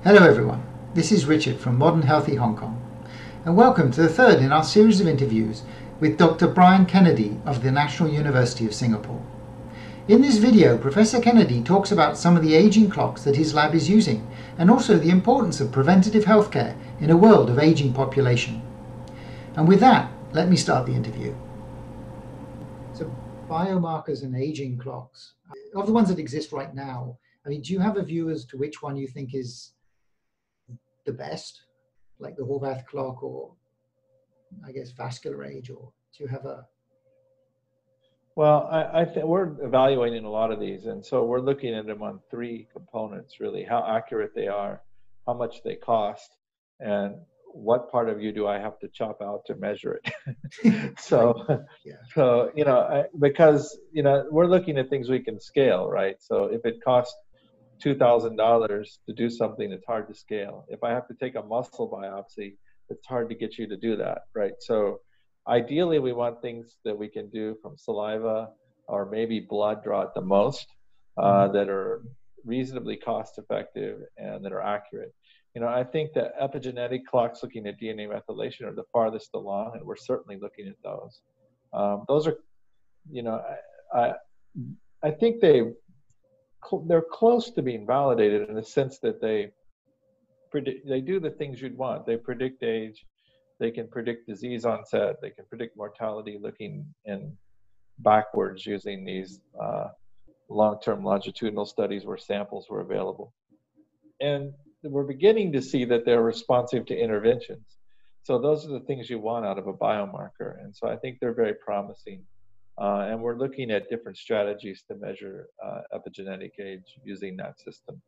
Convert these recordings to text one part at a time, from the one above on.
Hello everyone, this is Richard from Modern Healthy Hong Kong, and welcome to the third in our series of interviews with Dr. Brian Kennedy of the National University of Singapore. In this video, Professor Kennedy talks about some of the aging clocks that his lab is using, and also the importance of preventative healthcare in a world of aging population. And with that, let me start the interview. So, biomarkers and aging clocks, of the ones that exist right now, do you have a view as to which one you think is the best, like the Horvath clock, or I guess vascular age, or do you have a? Well, I think we're evaluating a lot of these, and so we're looking at them on three components really: how accurate they are, how much they cost, and what part of you do I have to chop out to measure it. so, Yeah. so because we're looking at things we can scale, right? So if it costs $2,000 to do something, it's hard to scale. If I have to take a muscle biopsy, it's hard to get you to do that, right? So ideally, we want things that we can do from saliva or maybe blood draw at the most, that are reasonably cost effective and that are accurate. I think that epigenetic clocks looking at DNA methylation are the farthest along, and we're certainly looking at those. Those are, I, I think they're close to being validated in the sense that they do the things you'd want. They predict age, they can predict disease onset, they can predict mortality looking in backwards using these long-term longitudinal studies where samples were available. And we're beginning to see that they're responsive to interventions. So those are the things you want out of a biomarker. And so I think they're very promising. And we're looking at different strategies to measure epigenetic age using that system.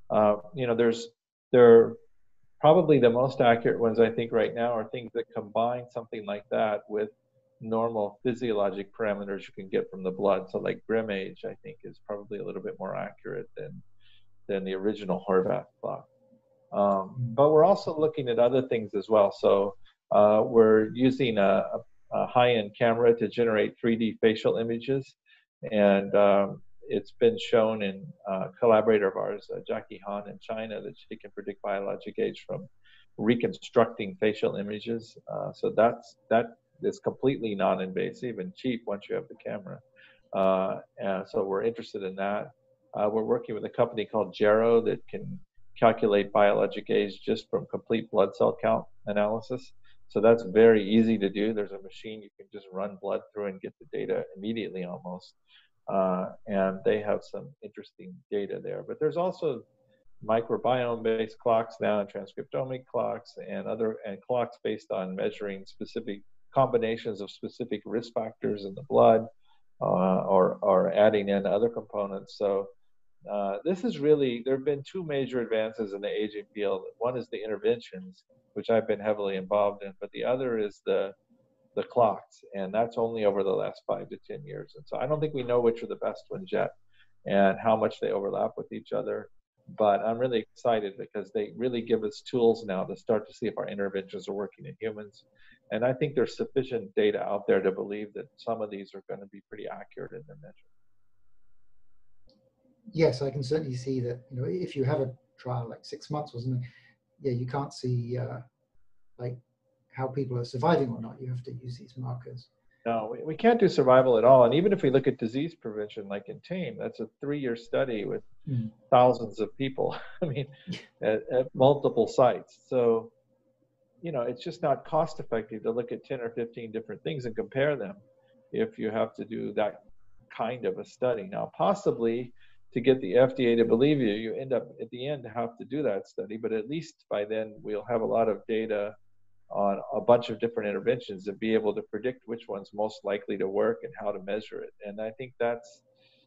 There probably the most accurate ones I think right now are things that combine something like that with normal physiologic parameters you can get from the blood. So like Grim age, I think, is probably a little bit more accurate than the original Horvath clock. But we're also looking at other things as well. So we're using a high-end camera to generate 3D facial images, and it's been shown in a collaborator of ours, Jackie Han in China, that she can predict biologic age from reconstructing facial images. So that is completely non-invasive and cheap once you have the camera. And so we're interested in that. We're working with a company called Gero that can calculate biologic age just from complete blood cell count analysis. So that's very easy to do. There's a machine you can just run blood through and get the data immediately almost. And they have some interesting data there. But there's also microbiome-based clocks now, and transcriptomic clocks, and clocks based on measuring specific combinations of specific risk factors in the blood, or adding in other components. So this is really, there have been two major advances in the aging field. One is the interventions, which I've been heavily involved in, but the other is the clocks, and that's only over the last 5 to 10 years. And so I don't think we know which are the best ones yet and how much they overlap with each other. But I'm really excited because they really give us tools now to start to see if our interventions are working in humans. And I think there's sufficient data out there to believe that some of these are going to be pretty accurate in their measure. Yes, I can certainly see that. If you have a trial like 6 months or something, yeah, you can't see like how people are surviving or not. You have to use these markers. No, we can't do survival at all. And even if we look at disease prevention, like in TAME, that's a 3-year study with thousands of people. I mean, at multiple sites. So, it's just not cost effective to look at 10 or 15 different things and compare them if you have to do that kind of a study. Now, possibly to get the FDA to believe you, you end up at the end have to do that study, but at least by then we'll have a lot of data on a bunch of different interventions and be able to predict which one's most likely to work and how to measure it. And I think that's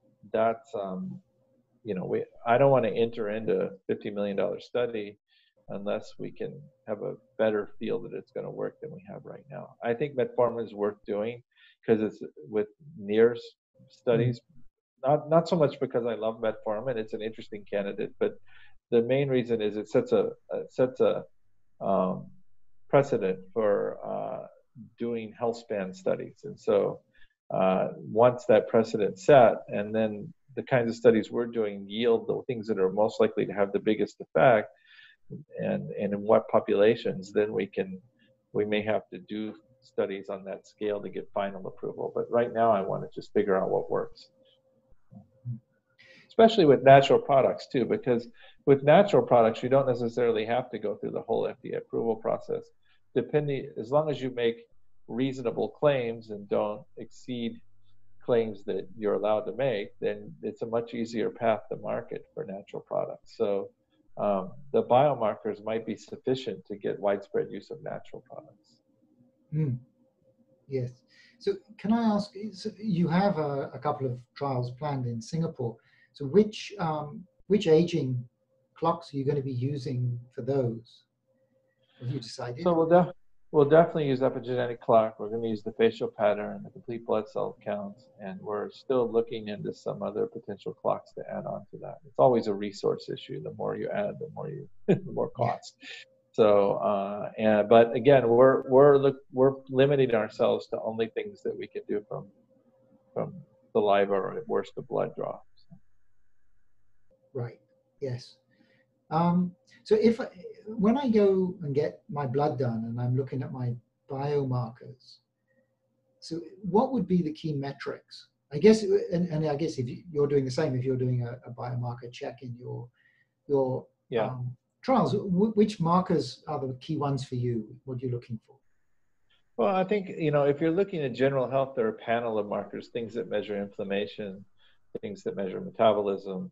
I don't want to enter into a $50 million study unless we can have a better feel that it's going to work than we have right now. I think metformin is worth doing because it's with NIRS studies. Not so much because I love metformin; it's an interesting candidate, but the main reason is it sets a precedent for doing health span studies. And so once that precedent set, and then the kinds of studies we're doing yield the things that are most likely to have the biggest effect, and in what populations, then we may have to do studies on that scale to get final approval. But right now, I want to just figure out what works, especially with natural products too, because with natural products, you don't necessarily have to go through the whole FDA approval process. As long as you make reasonable claims and don't exceed claims that you're allowed to make, then it's a much easier path to market for natural products. So the biomarkers might be sufficient to get widespread use of natural products. Yes. So can I ask, so you have a couple of trials planned in Singapore. So which aging clocks are you going to be using for those? Have you decided? So we'll definitely use epigenetic clock. We're going to use the facial pattern, the complete blood cell counts, and we're still looking into some other potential clocks to add on to that. It's always a resource issue. The more you add, the more cost. So, but again, we're limiting ourselves to only things that we can do from saliva or at worst a blood draw. Right. Yes. So when I go and get my blood done and I'm looking at my biomarkers, so what would be the key metrics? I guess, and I guess if you're doing the same, if you're doing a biomarker check in your trials, which markers are the key ones for you? What are you looking for? Well, I think, if you're looking at general health, there are a panel of markers, things that measure inflammation, things that measure metabolism,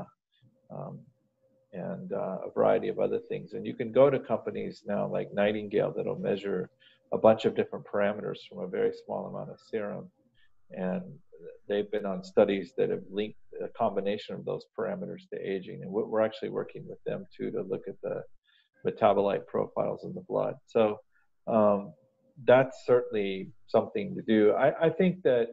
and a variety of other things. And you can go to companies now like Nightingale that'll measure a bunch of different parameters from a very small amount of serum. And they've been on studies that have linked a combination of those parameters to aging. And we're actually working with them too to look at the metabolite profiles in the blood. So that's certainly something to do. I think that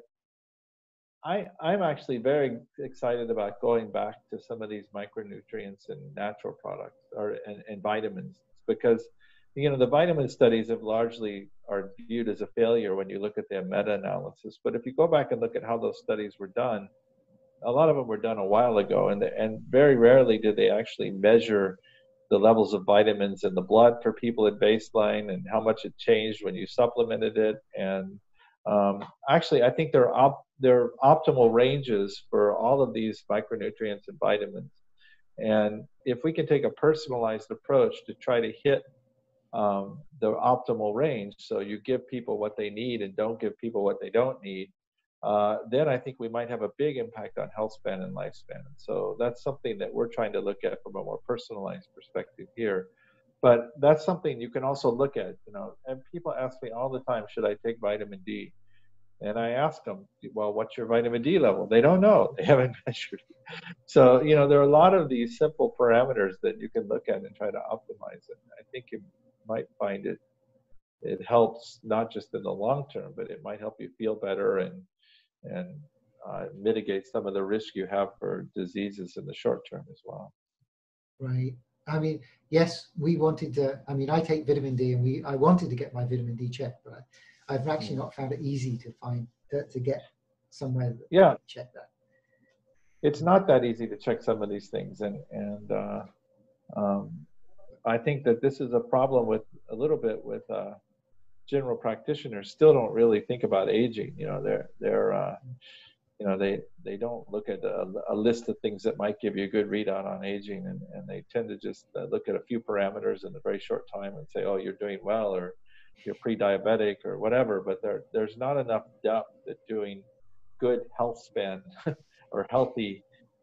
I'm actually very excited about going back to some of these micronutrients and natural products and vitamins, because the vitamin studies are viewed as a failure when you look at their meta-analysis. But if you go back and look at how those studies were done, a lot of them were done a while ago, and very rarely did they actually measure the levels of vitamins in the blood for people at baseline and how much it changed when you supplemented it. And actually, I think there are optimal ranges for all of these micronutrients and vitamins. And if we can take a personalized approach to try to hit the optimal range, so you give people what they need and don't give people what they don't need, then I think we might have a big impact on health span and lifespan. And so that's something that we're trying to look at from a more personalized perspective here. But that's something you can also look at, and people ask me all the time, should I take vitamin D? And I ask them, well, what's your vitamin D level? They don't know. They haven't measured it. So, there are a lot of these simple parameters that you can look at and try to optimize it. I think you might find it helps not just in the long term, but it might help you feel better and mitigate some of the risk you have for diseases in the short term as well. Right. I mean, yes, we wanted to, I take vitamin D, and I wanted to get my vitamin D checked, but I've actually not found it easy to find, to get somewhere that check that. It's not that easy to check some of these things. And I think that this is a problem with a little bit with general practitioners still don't really think about aging. They don't look at a list of things that might give you a good readout on aging, and they tend to just look at a few parameters in a very short time and say, oh, you're doing well, or you're pre-diabetic or whatever. But there's not enough depth at doing good health span or healthy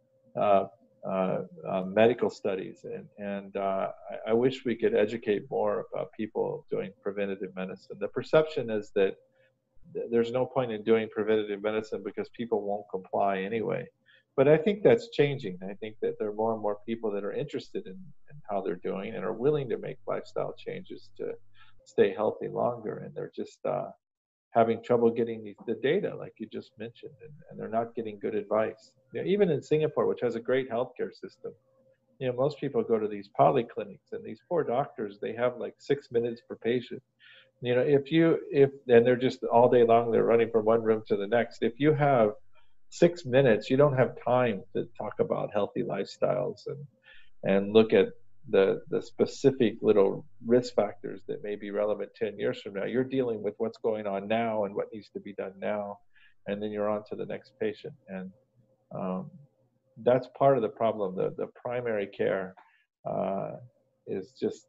medical studies. And I wish we could educate more about people doing preventative medicine. The perception is that there's no point in doing preventative medicine because people won't comply anyway. But I think that's changing. I think that there are more and more people that are interested in how they're doing and are willing to make lifestyle changes to stay healthy longer. And they're just having trouble getting the data, like you just mentioned, and they're not getting good advice. Even in Singapore, which has a great healthcare system, most people go to these polyclinics, and these poor doctors, they have like 6 minutes per patient. And they're just all day long, they're running from one room to the next. If you have 6 minutes, you don't have time to talk about healthy lifestyles and look at the specific little risk factors that may be relevant 10 years from now. You're dealing with what's going on now and what needs to be done now, and then you're on to the next patient. And that's part of the problem. The primary care is just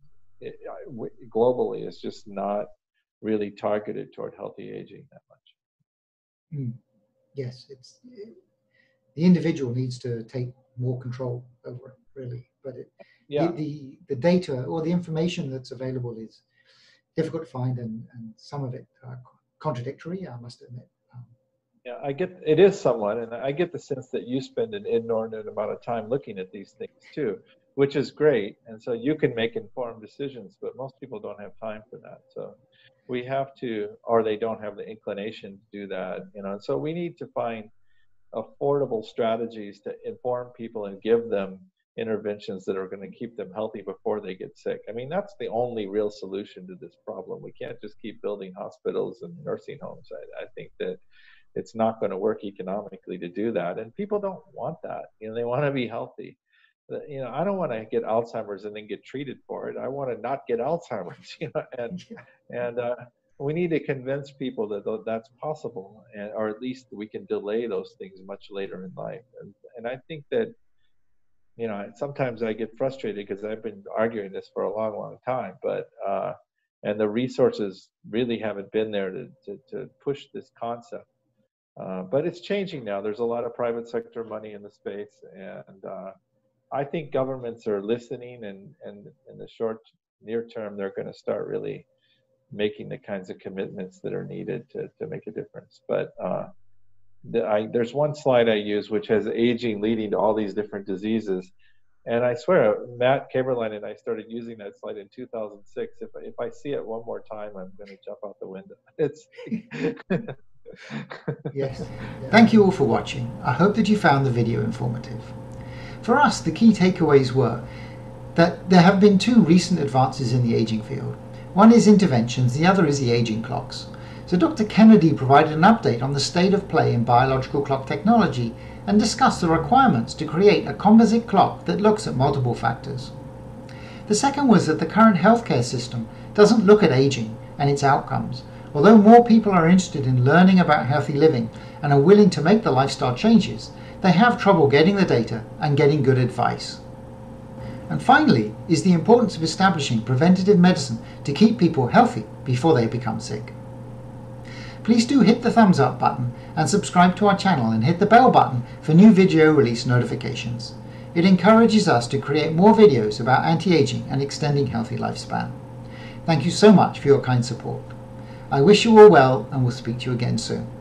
globally is just not really targeted toward healthy aging that much. Yes, the individual needs to take more control over it, really. But the data or the information that's available is difficult to find, and some of it contradictory, I must admit. Yeah, it is somewhat, and I get the sense that you spend an inordinate amount of time looking at these things too, which is great. And so you can make informed decisions, but most people don't have time for that. So we have to, or they don't have the inclination to do that, And so we need to find affordable strategies to inform people and give them interventions that are going to keep them healthy before they get sick. I mean, that's the only real solution to this problem. We can't just keep building hospitals and nursing homes. I think that it's not going to work economically to do that. And people don't want that. They want to be healthy. I don't want to get Alzheimer's and then get treated for it. I want to not get Alzheimer's, and we need to convince people that that's possible, or at least we can delay those things much later in life. And I think that, sometimes I get frustrated because I've been arguing this for a long, long time, but and the resources really haven't been there to push this concept. But it's changing now. There's a lot of private sector money in the space, and I think governments are listening, and in the near term, they're going to start really making the kinds of commitments that are needed to make a difference. But there's one slide I use which has aging leading to all these different diseases, and I swear Matt Kaeberlein and I started using that slide in 2006. If I see it one more time, I'm going to jump out the window. It's Yes. Thank you all for watching. I hope that you found the video informative. For us, the key takeaways were that there have been two recent advances in the aging field. One is interventions, the other is the aging clocks. So Dr. Kennedy provided an update on the state of play in biological clock technology and discussed the requirements to create a composite clock that looks at multiple factors. The second was that the current healthcare system doesn't look at aging and its outcomes. Although more people are interested in learning about healthy living and are willing to make the lifestyle changes, they have trouble getting the data and getting good advice. And finally is the importance of establishing preventative medicine to keep people healthy before they become sick. Please do hit the thumbs up button and subscribe to our channel and hit the bell button for new video release notifications. It encourages us to create more videos about anti-aging and extending healthy lifespan. Thank you so much for your kind support. I wish you all well and will speak to you again soon.